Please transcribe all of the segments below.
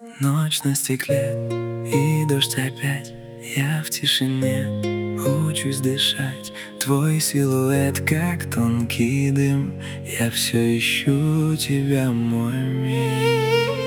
Ночь на стекле и дождь опять. Я в тишине учусь дышать. Твой силуэт, как тонкий дым. Я все ищу тебя, мой мир.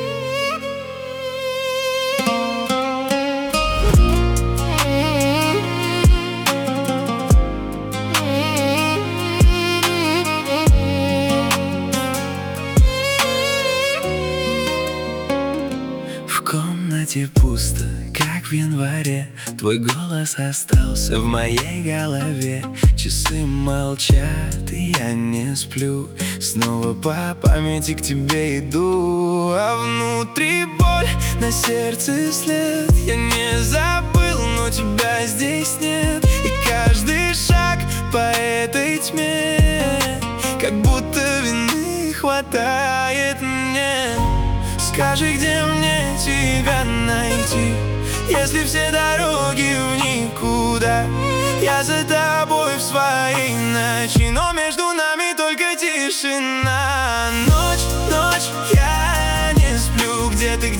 В комнате пусто, как в январе. Твой голос остался в моей голове. Часы молчат, и я не сплю. Снова по памяти к тебе иду. А внутри боль, на сердце след. Я не забыл, но тебя здесь нет. И каждый шаг по этой тьме, как будто вины хватает мне. Скажи, где мне тебя найти, если все дороги в никуда? Я за тобой в своей ночи, но между нами только тишина. Ночь, ночь, я не сплю. Где ты,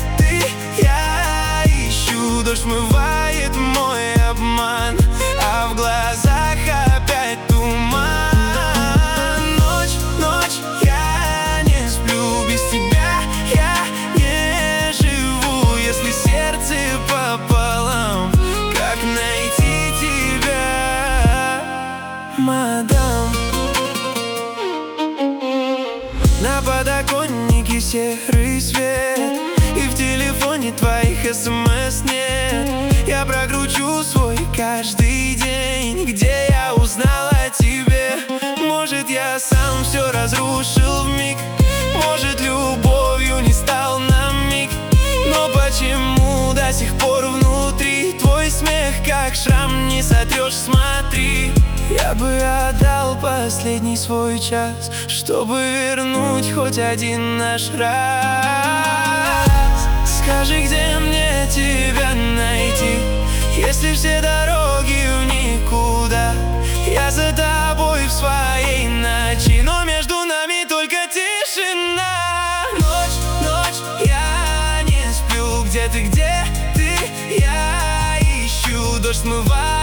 я ищу. Дождь смывает мой обман, а в глазах опять туман. Ночь, ночь, я не сплю. Без тебя я не живу. Если сердце пополам, как найти тебя, мадам? На подоконнике серый свет, и в телефоне твоих СМС нет. Я прокручу свой каждый день, где я узнал о тебе. Может, я сам все разрушил вмиг, может, любовью не стал на миг. Но почему до сих пор внутри твой смех, как шрам, не сотрешь, смотри. Я бы отдал последний свой час, чтобы вернуть хоть один наш раз. Скажи, где мне тебя найти, если все дороги в никуда? Я за тобой в своей ночи, но между нами только тишина. Ночь, ночь, я не сплю. Где ты, я ищу. Дождь смывает